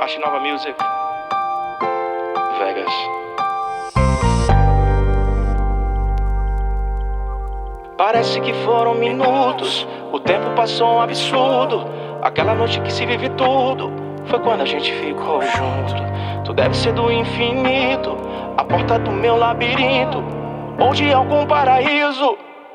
Arte Nova Music, Vegas. Parece que foram minutos, o tempo passou um absurdo. Aquela noite que se vive tudo, foi quando a gente ficou junto. Tu deve ser do infinito, a porta do meu labirinto, ou de algum paraíso.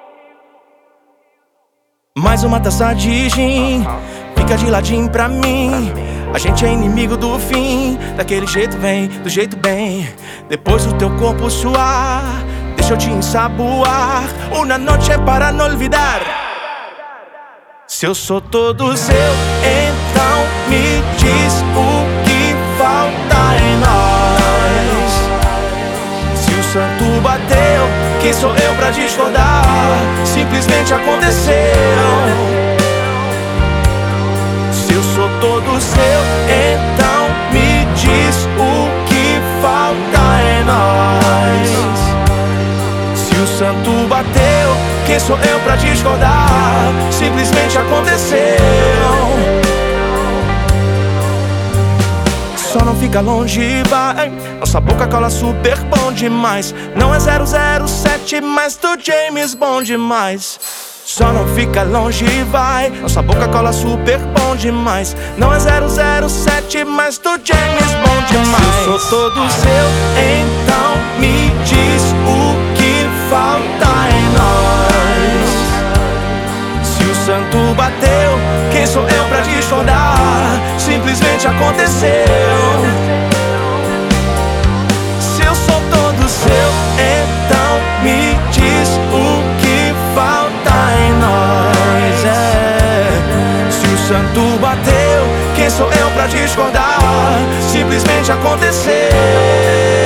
Mais uma taça de gin, fica de ladinho pra mim. A gente é inimigo do fim, daquele jeito vem, do jeito bem. Depois do teu corpo suar, deixa eu te ensaboar. Uma noite é para não olvidar. Se eu sou todo seu, então me diz o que falta em nós. Se o santo bateu, quem sou eu pra discordar? Simplesmente aconteceu. Se eu sou todo seu, então me diz o que falta em nós. Se o santo bateu, quem sou eu pra discordar? Simplesmente aconteceu. Só não fica longe, vai. Nossa boca cola super bom demais. Não é 007, mas do James Bond demais. Só não fica longe, vai. Nossa boca cola super bom demais. Não é 007, mas do James Bond demais. Se eu sou todo seu, então me diz o que falta em nós. Se o santo bateu, quem sou eu pra discordar? Simplesmente aconteceu. Se eu sou todo seu, então me diz o que falta em nós. Se o santo bateu, quem sou eu pra discordar? Simplesmente aconteceu.